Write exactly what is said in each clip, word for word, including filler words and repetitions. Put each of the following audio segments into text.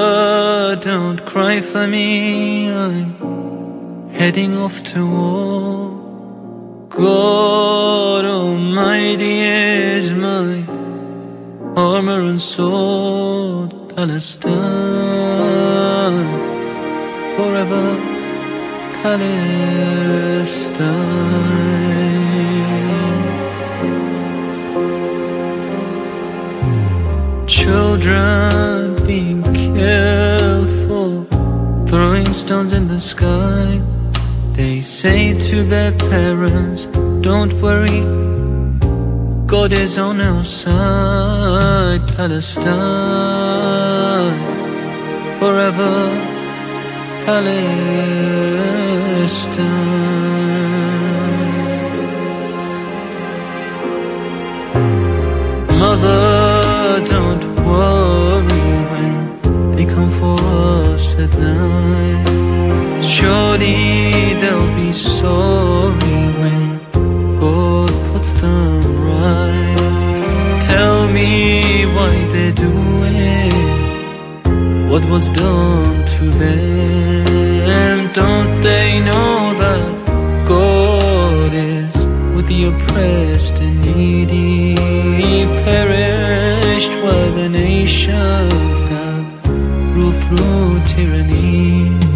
Mother, don't cry for me, I'm heading off to war. God Almighty is my armor and sword. Palestine, forever Palestine. Children being killed for throwing stones in the sky. They say to their parents, don't worry, God is on our side. Palestine, forever Palestine. Mother, don't worry when they come for us at night. Surely they'll be sorry when God puts them right. Tell me why they're doing what was done to them. Don't they know that God is with the oppressed and needy? Perished were the nations that rule through tyranny.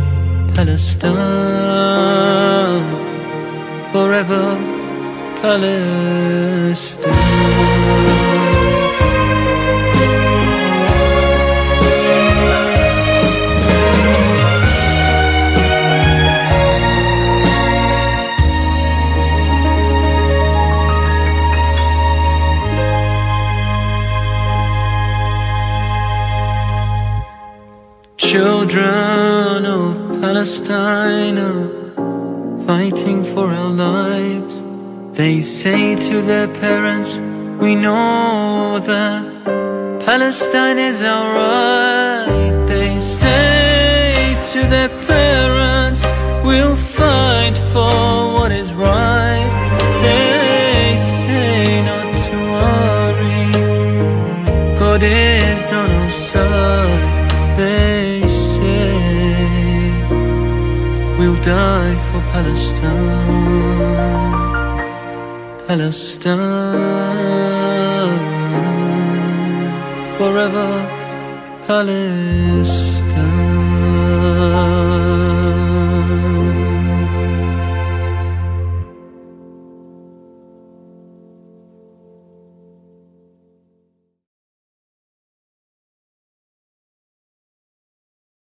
Palestine, forever Palestine. Children of Palestine are fighting for our lives. They say to their parents, we know that Palestine is our right. They say to their parents, we'll fight for what is right. They say not to worry, God is on our side. They say we'll die for Palestine. Palestine, forever Palestine.